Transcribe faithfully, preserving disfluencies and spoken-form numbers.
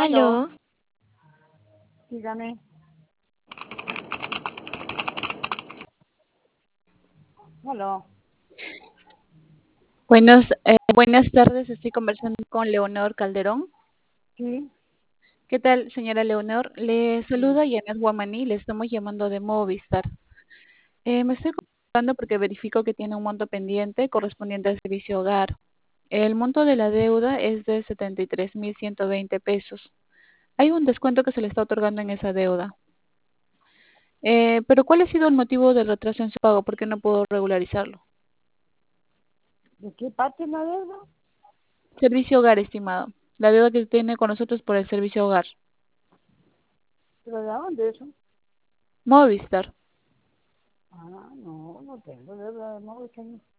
Aló, Aló, dígame. Aló, buenos, eh, buenas tardes. Estoy conversando con Leonor Calderón. sí, ¿Qué tal, señora Leonor? Le sí. saluda Yanet Guamaní. Le estamos llamando de Movistar. Eh, me estoy comunicando porque verifico que tiene un monto pendiente correspondiente al servicio hogar. El monto de la deuda es de setenta y tres mil ciento veinte pesos. Hay un descuento que se le está otorgando en esa deuda. Eh, pero ¿cuál ha sido el motivo del retraso en su pago? ¿Por qué no puedo regularizarlo? ¿De qué parte la deuda? Servicio hogar, estimado. La deuda que tiene con nosotros por el servicio hogar. ¿Pero de dónde eso? Movistar. Ah, no, no tengo deuda de móvil, señor.